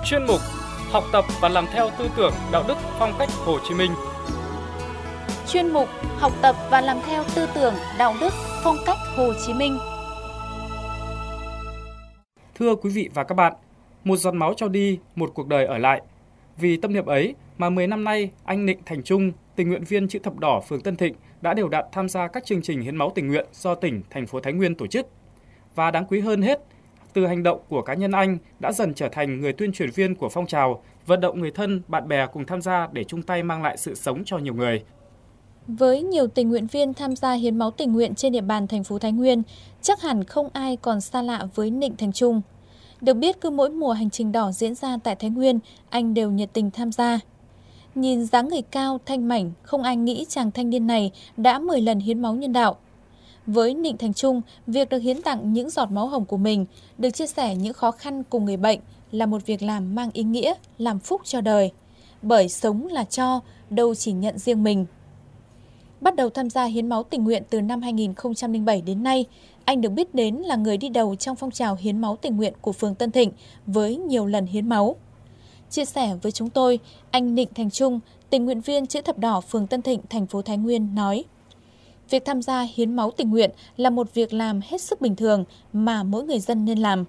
chuyên mục Học tập và làm theo tư tưởng đạo đức phong cách Hồ Chí Minh. Chuyên mục Học tập và làm theo tư tưởng đạo đức phong cách Hồ Chí Minh. Thưa quý vị và các bạn, một giọt máu cho đi, một cuộc đời ở lại. Vì tâm niệm ấy mà 10 năm nay, anh Nịnh Thành Trung, tình nguyện viên Chữ Thập Đỏ phường Tân Thịnh đã đều đặn tham gia các chương trình hiến máu tình nguyện do tỉnh, thành phố Thái Nguyên tổ chức. Và đáng quý hơn hết, từ hành động của cá nhân anh đã dần trở thành người tuyên truyền viên của phong trào, vận động người thân, bạn bè cùng tham gia để chung tay mang lại sự sống cho nhiều người. Với nhiều tình nguyện viên tham gia hiến máu tình nguyện trên địa bàn thành phố Thái Nguyên, chắc hẳn không ai còn xa lạ với Nịnh Thành Trung. Được biết cứ mỗi mùa hành trình đỏ diễn ra tại Thái Nguyên, anh đều nhiệt tình tham gia. Nhìn dáng người cao, thanh mảnh, không ai nghĩ chàng thanh niên này đã 10 lần hiến máu nhân đạo. Với Nịnh Thành Trung, việc được hiến tặng những giọt máu hồng của mình, được chia sẻ những khó khăn cùng người bệnh là một việc làm mang ý nghĩa, làm phúc cho đời. Bởi sống là cho, đâu chỉ nhận riêng mình. Bắt đầu tham gia hiến máu tình nguyện từ năm 2007 đến nay, anh được biết đến là người đi đầu trong phong trào hiến máu tình nguyện của phường Tân Thịnh với nhiều lần hiến máu. Chia sẻ với chúng tôi, anh Nịnh Thành Trung, tình nguyện viên Chữ Thập Đỏ phường Tân Thịnh, thành phố Thái Nguyên nói: việc tham gia hiến máu tình nguyện là một việc làm hết sức bình thường mà mỗi người dân nên làm.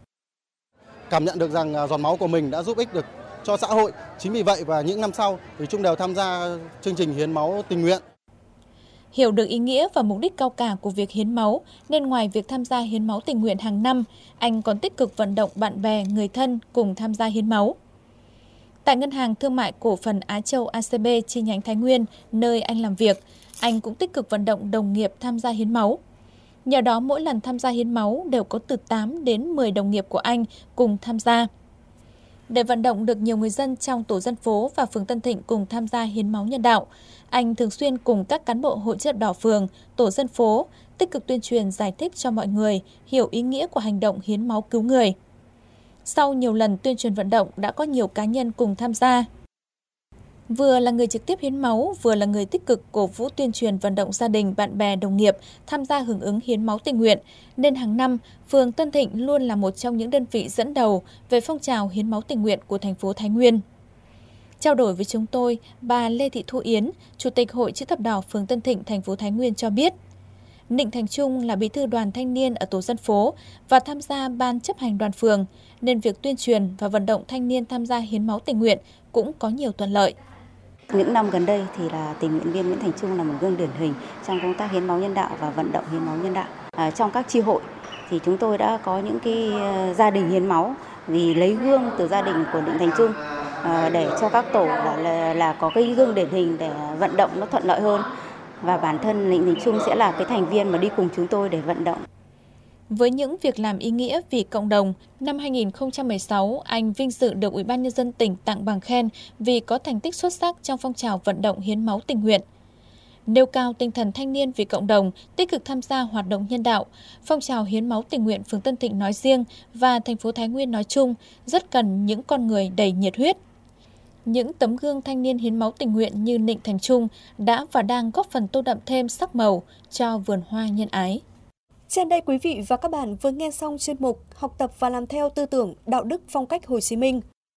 Cảm nhận được rằng giọt máu của mình đã giúp ích được cho xã hội. Chính vì vậy và những năm sau thì Trung đều tham gia chương trình hiến máu tình nguyện. Hiểu được ý nghĩa và mục đích cao cả của việc hiến máu, nên ngoài việc tham gia hiến máu tình nguyện hàng năm, anh còn tích cực vận động bạn bè, người thân cùng tham gia hiến máu. Tại Ngân hàng Thương mại Cổ phần Á Châu ACB chi nhánh Thái Nguyên, nơi anh làm việc, anh cũng tích cực vận động đồng nghiệp tham gia hiến máu. Nhờ đó mỗi lần tham gia hiến máu đều có từ 8 đến 10 đồng nghiệp của anh cùng tham gia. Để vận động được nhiều người dân trong tổ dân phố và phường Tân Thịnh cùng tham gia hiến máu nhân đạo, anh thường xuyên cùng các cán bộ hội chữ thập đỏ phường, tổ dân phố tích cực tuyên truyền giải thích cho mọi người hiểu ý nghĩa của hành động hiến máu cứu người. Sau nhiều lần tuyên truyền vận động đã có nhiều cá nhân cùng tham gia. Vừa là người trực tiếp hiến máu, vừa là người tích cực cổ vũ tuyên truyền vận động gia đình, bạn bè, đồng nghiệp tham gia hưởng ứng hiến máu tình nguyện, nên hàng năm, phường Tân Thịnh luôn là một trong những đơn vị dẫn đầu về phong trào hiến máu tình nguyện của thành phố Thái Nguyên. Trao đổi với chúng tôi, bà Lê Thị Thu Yến, Chủ tịch Hội Chữ Thập Đỏ phường Tân Thịnh, thành phố Thái Nguyên cho biết, Nịnh Thành Trung là bí thư đoàn thanh niên ở tổ dân phố và tham gia ban chấp hành đoàn phường, nên việc tuyên truyền và vận động thanh niên tham gia hiến máu tình nguyện cũng có nhiều thuận lợi. Những năm gần đây thì là tình nguyện viên Nguyễn Thành Trung là một gương điển hình trong công tác hiến máu nhân đạo và vận động hiến máu nhân đạo. Trong các chi hội thì chúng tôi đã có những cái gia đình hiến máu vì lấy gương từ gia đình của Nịnh Thành Trung để cho các tổ là có cái gương điển hình để vận động nó thuận lợi hơn. Và bản thân Nịnh Thành Trung sẽ là cái thành viên mà đi cùng chúng tôi để vận động. Với những việc làm ý nghĩa vì cộng đồng, năm 2016, anh vinh dự được Ủy ban Nhân dân tỉnh tặng bằng khen vì có thành tích xuất sắc trong phong trào vận động hiến máu tình nguyện. Nêu cao tinh thần thanh niên vì cộng đồng, tích cực tham gia hoạt động nhân đạo, phong trào hiến máu tình nguyện phường Tân Thịnh nói riêng và thành phố Thái Nguyên nói chung rất cần những con người đầy nhiệt huyết. Những tấm gương thanh niên hiến máu tình nguyện như Nịnh Thành Trung đã và đang góp phần tô đậm thêm sắc màu cho vườn hoa nhân ái. Trên đây quý vị và các bạn vừa nghe xong chuyên mục Học tập và làm theo tư tưởng đạo đức phong cách Hồ Chí Minh